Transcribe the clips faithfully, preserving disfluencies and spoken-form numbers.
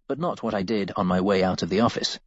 but not what I did on my way out of the office.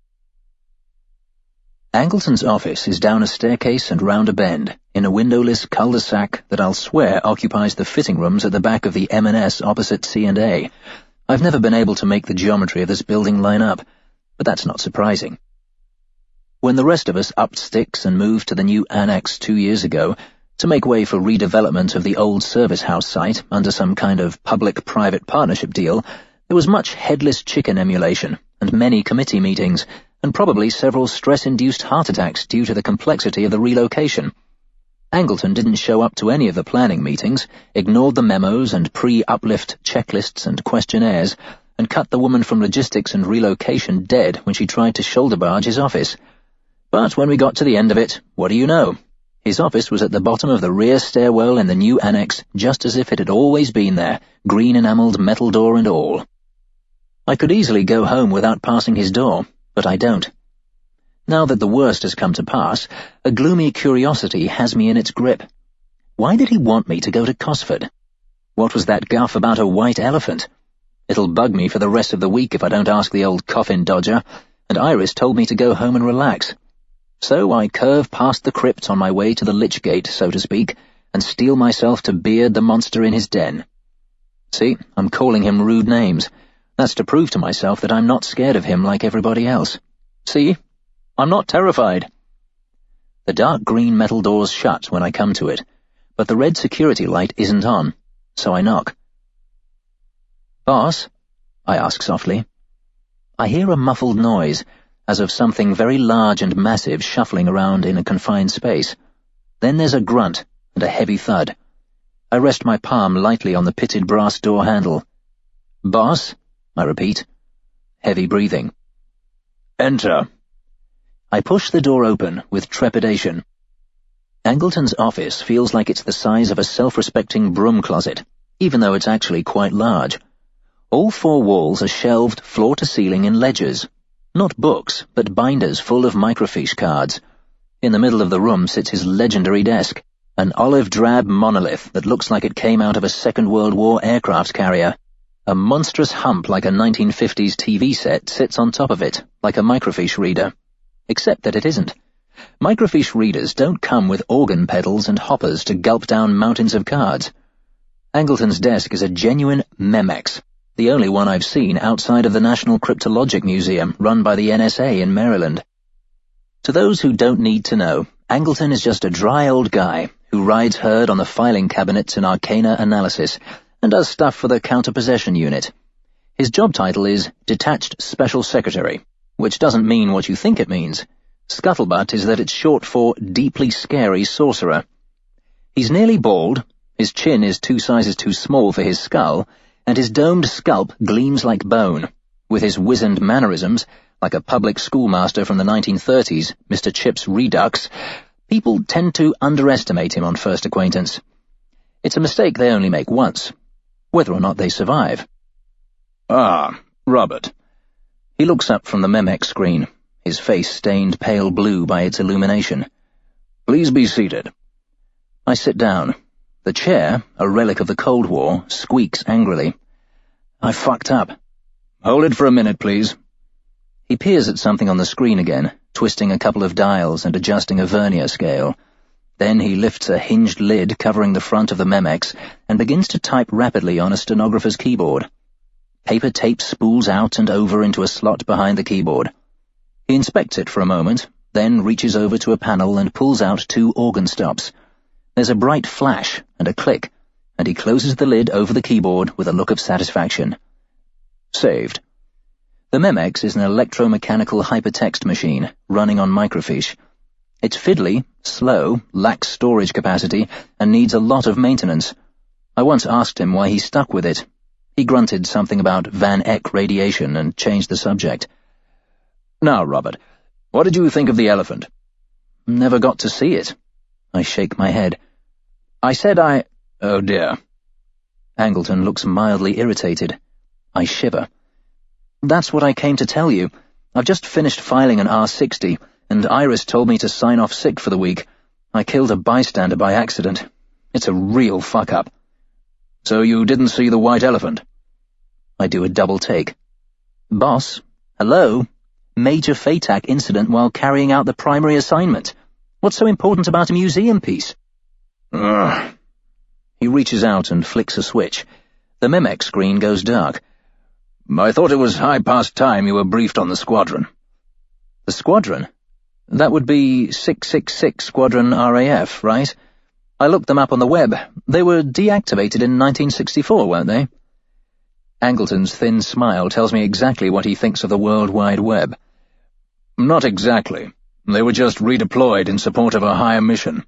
Angleton's office is down a staircase and round a bend, in a windowless cul-de-sac that I'll swear occupies the fitting rooms at the back of the M and S opposite C and A. I've never been able to make the geometry of this building line up, but that's not surprising. When the rest of us upped sticks and moved to the new annex two years ago, to make way for redevelopment of the old service house site under some kind of public-private partnership deal, there was much headless chicken emulation, and many committee meetings, and probably several stress-induced heart attacks due to the complexity of the relocation. Angleton didn't show up to any of the planning meetings, ignored the memos and pre-uplift checklists and questionnaires, and cut the woman from logistics and relocation dead when she tried to shoulder barge his office. But when we got to the end of it, what do you know? His office was at the bottom of the rear stairwell in the new annex, just as if it had always been there, green enamelled metal door and all. I could easily go home without passing his door, but I don't. Now that the worst has come to pass, a gloomy curiosity has me in its grip. Why did he want me to go to Cosford? What was that guff about a white elephant? It'll bug me for the rest of the week if I don't ask the old coffin dodger, and Iris told me to go home and relax. So I curve past the crypt on my way to the lich gate, so to speak, and steel myself to beard the monster in his den. See, I'm calling him rude names. That's to prove to myself that I'm not scared of him like everybody else. See? I'm not terrified. The dark green metal door's shut when I come to it, but the red security light isn't on, so I knock. "Boss?" I ask softly. I hear a muffled noise, as of something very large and massive shuffling around in a confined space. Then there's a grunt and a heavy thud. I rest my palm lightly on the pitted brass door handle. "Boss?" I repeat. Heavy breathing. "Enter." I push the door open with trepidation. Angleton's office feels like it's the size of a self-respecting broom closet, even though it's actually quite large. All four walls are shelved floor to ceiling in ledgers. Not books, but binders full of microfiche cards. In the middle of the room sits his legendary desk, an olive-drab monolith that looks like it came out of a Second World War aircraft carrier. A monstrous hump like a nineteen fifties T V set sits on top of it, like a microfiche reader. Except that it isn't. Microfiche readers don't come with organ pedals and hoppers to gulp down mountains of cards. Angleton's desk is a genuine Memex, the only one I've seen outside of the National Cryptologic Museum run by the N S A in Maryland. To those who don't need to know, Angleton is just a dry old guy who rides herd on the filing cabinets in Arcana Analysis and does stuff for the Counterpossession Unit. His job title is Detached Special Secretary, which doesn't mean what you think it means. Scuttlebutt is that it's short for Deeply Scary Sorcerer. He's nearly bald, his chin is two sizes too small for his skull, and his domed scalp gleams like bone. With his wizened mannerisms, like a public schoolmaster from the nineteen thirties, Mister Chips Redux, people tend to underestimate him on first acquaintance. It's a mistake they only make once, whether or not they survive. "Ah, Robert." He looks up from the Memex screen, his face stained pale blue by its illumination. "Please be seated." I sit down. The chair, a relic of the Cold War, squeaks angrily. I fucked up. "Hold it for a minute, please." He peers at something on the screen again, twisting a couple of dials and adjusting a vernier scale. Then he lifts a hinged lid covering the front of the Memex and begins to type rapidly on a stenographer's keyboard. Paper tape spools out and over into a slot behind the keyboard. He inspects it for a moment, then reaches over to a panel and pulls out two organ stops. There's a bright flash and a click, and he closes the lid over the keyboard with a look of satisfaction. Saved. The Memex is an electromechanical hypertext machine running on microfiche. It's fiddly, slow, lacks storage capacity, and needs a lot of maintenance. I once asked him why he stuck with it. He grunted something about Van Eck radiation and changed the subject. "Now, Robert, what did you think of the elephant?" "Never got to see it." I shake my head. "I said I—" "Oh dear." Angleton looks mildly irritated. I shiver. "That's what I came to tell you. I've just finished filing an R sixty, and Iris told me to sign off sick for the week. I killed a bystander by accident. It's a real fuck-up." "So you didn't see the white elephant?" I do a double take. Boss, hello? Major FATAC incident while carrying out the primary assignment. What's so important about a museum piece? Ugh. He reaches out and flicks a switch. The Memex screen goes dark. I thought it was high past time you were briefed on the squadron. The squadron? That would be six six six Squadron R A F, right? I looked them up on the web. They were deactivated in nineteen sixty-four, weren't they? Angleton's thin smile tells me exactly what he thinks of the World Wide Web. Not exactly. They were just redeployed in support of a higher mission.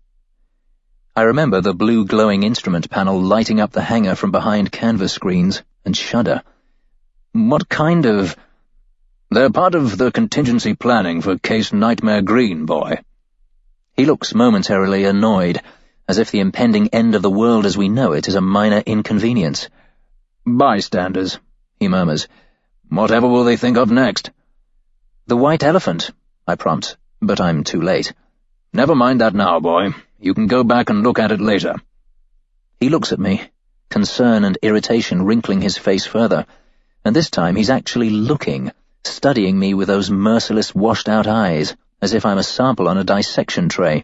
I remember the blue glowing instrument panel lighting up the hangar from behind canvas screens, and shudder. What kind of... They're part of the contingency planning for Case Nightmare Green, boy. He looks momentarily annoyed, as if the impending end of the world as we know it is a minor inconvenience. Bystanders, he murmurs. Whatever will they think of next? The white elephant, I prompt, but I'm too late. Never mind that now, boy. You can go back and look at it later. He looks at me, concern and irritation wrinkling his face further, and this time he's actually looking, studying me with those merciless washed-out eyes, as if I'm a sample on a dissection tray.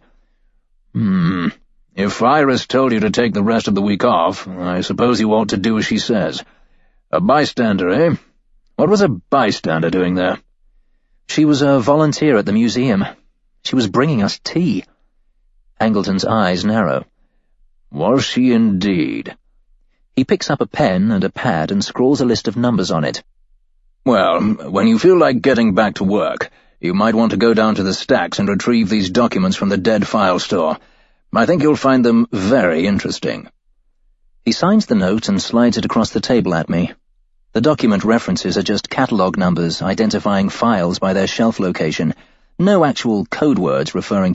Hmm. If Iris told you to take the rest of the week off, I suppose you ought to do as she says. A bystander, eh? What was a bystander doing there? She was a volunteer at the museum. She was bringing us tea. Angleton's eyes narrow. Was she indeed? He picks up a pen and a pad and scrawls a list of numbers on it. Well, when you feel like getting back to work, you might want to go down to the stacks and retrieve these documents from the dead file store. I think you'll find them very interesting. He signs the note and slides it across the table at me. The document references are just catalog numbers identifying files by their shelf location, no actual code words referring